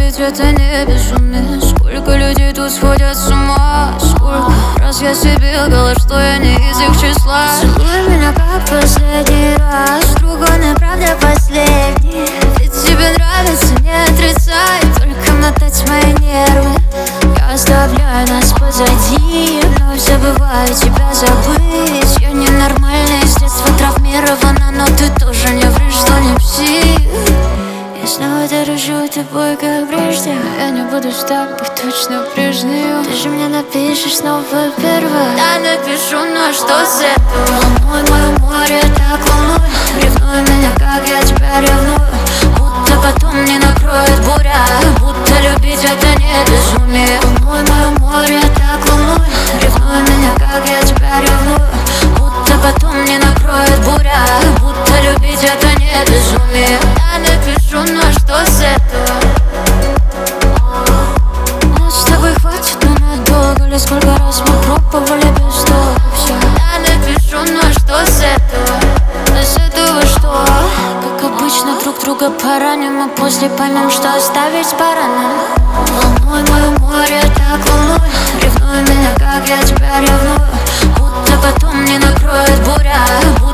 любить это не безумие. Сколько людей тут сходят с ума. Сколько раз я себе лгала, что я не из их числа. Целуй меня как последний раз, вдруг он и правда последний. Ведь тебе нравится, не отрицай, только мотать мои нервы. я оставляю нас позади. Вновь забываю тебя забыть. Я ненормальная, с детства травмирована, но ты тоже не врешь, что не псих. Я снова дорожу тобой, как прежде. Я не буду с тобой точно прежней. Ты же мне напишешь снова первое. Да, напишу, но что с этого? Волнуй мое море, так волнуй. Ревнуй меня, как я тебя ревную. Будто потом не накроет буря. Будто любить это не безумие. Волнуй мое море, так волнуй. Ревнуй меня, как я тебя ревную. Будто потом не накроет буря. Будто любить это не безумие. Я напишу, но что с этого? Нас с тобой хватит ненадолго. Ли сколько раз мы пробовали без того. Все. Я напишу, но что с этого? А с этого что? Как обычно друг друга пораним, а после поймем, что оставить пора нам. Волнуй мое море, так волнуй. Ревнуй меня, как я тебя ревную. Будто потом не накроет буря.